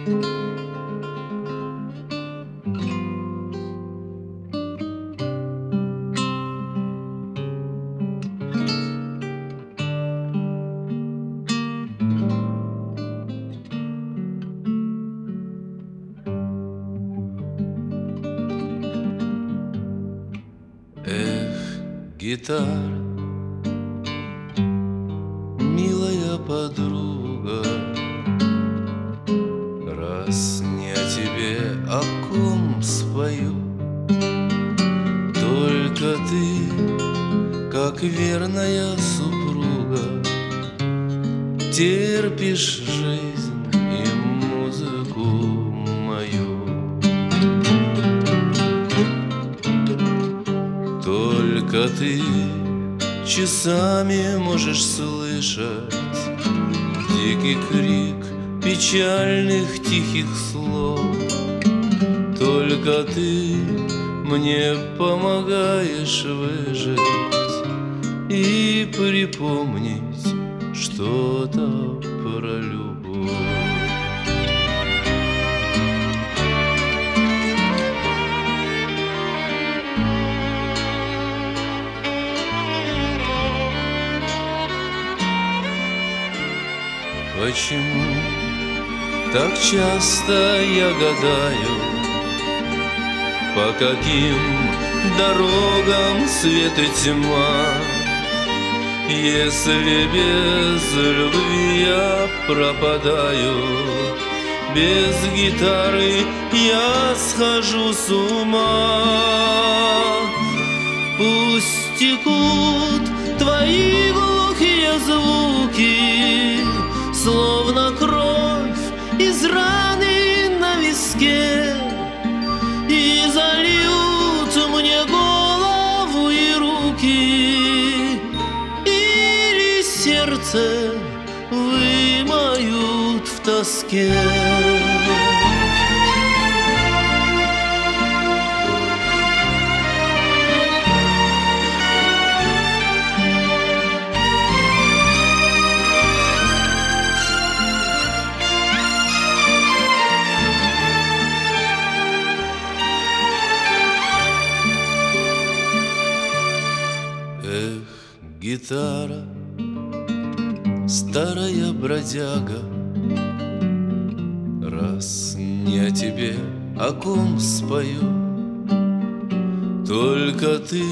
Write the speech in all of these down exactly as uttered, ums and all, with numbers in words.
Эх, гитара, милая подруга, раз не о тебе, о ком спою, только ты, как верная супруга, терпишь жизнь и музыку мою. Только ты часами можешь слышать дикий крик печальных тихих слов. Только ты мне помогаешь выжить и припомнить что-то про любовь. Почему так часто я гадаю, по каким дорогам свет и тьма, если без любви я пропадаю, без гитары я схожу с ума. Пусть текут твои глухие звуки, словно кровь из раны на виске, и зальют мне голову и руки, или сердце вымоют в тоске. Эх, гитара, старая бродяга, раз не о тебе, о ком спою, только ты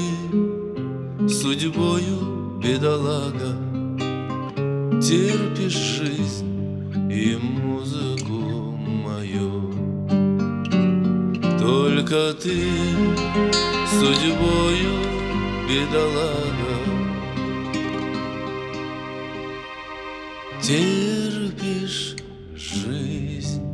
судьбою, бедолага, терпишь жизнь и музыку мою. Только ты судьбою, бедолага, терпишь жизнь